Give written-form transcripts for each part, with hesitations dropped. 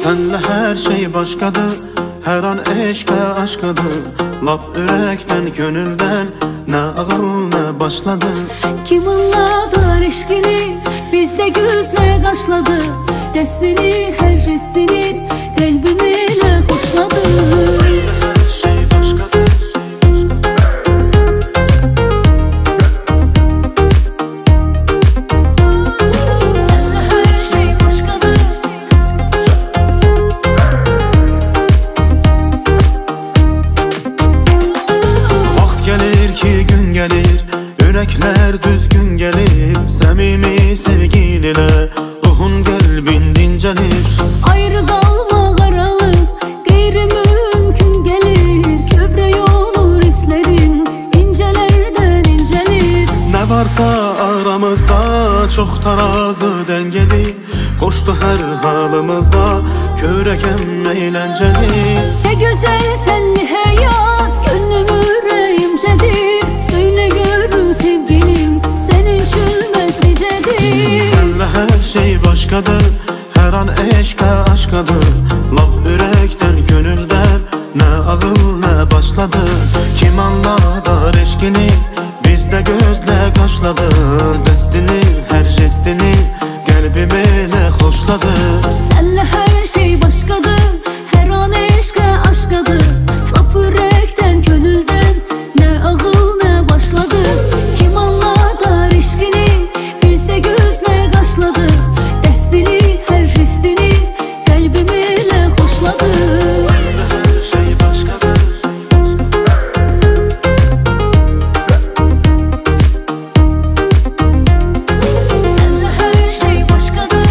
Senle her şey başkadır, her an eşke aşkadır. Lap yürekten, gönülden, ne ağıl ne başladı. Kim anladı eşkini, bizde gözle kaşladı. Destini, her jestini, kalbimle hoşladı. Ki gün gelir, yürekler düzgün gelir. Samimi sevgiyle ruhun kalbin dincelir. Ayrı kalma aralık, gayri mümkün gelir. Köprü olur hislerin, incelerden incelir. Ne varsa aramızda çok tarazi dengeli. Koştu her halımızda, körekem eğlenceli. Ne güzel senli hayat, gönlüm yüreğimcedir. Söyle görün sevgilim, senin çülmez nicedir. Senle her şey başkadır, her an eşke aşkadır. Lap yürekten, gönülden, ne ağıl ne başladı. Kim anladı eşkini, bizde gözle kaşladı. Destini, her jestini, kalbimle hoşladı. Senle her şey başkadır, her an eşke aşkadır. Lap yürekten, gönülden, ne ağıl ne başladı. Kim anladı eşkini, bizde gözle kaşladı. Destini, her jestini, kalbimle hoşladı. Senle her şey başkadır. Senle her şey başkadır.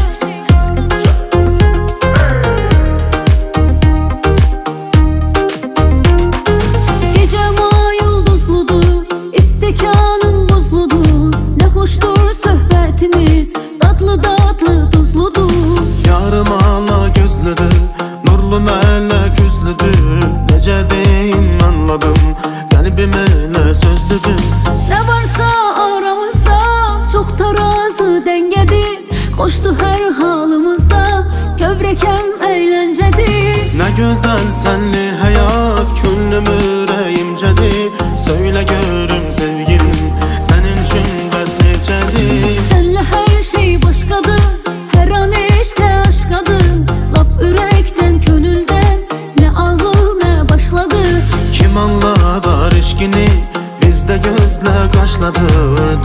Gecem ay yıldızlıdır, istekanın buzludur. Ne hoştur sohbetimiz, tatlı tatlı tuzludur. Yarım ala gözlüdür, nurlu melek yüzlüdür. Nece deyim anladım, kalbimle sözlüdür. Ne varsa aramızda çok tarazi dengedir. Koştu her halımızda, kövrekem eğlencedir. Ne güzel senli hayat, gönlüm yüreğimcedir. Söyle görüm sevgilim, senin için bəs necedir. Senle her şey başkadır, her an eşke aşkadır. Lap yürekten, gönülden, ne ağıl ne başladı. Kim anladı eşkini, bizde gözle kaşladı.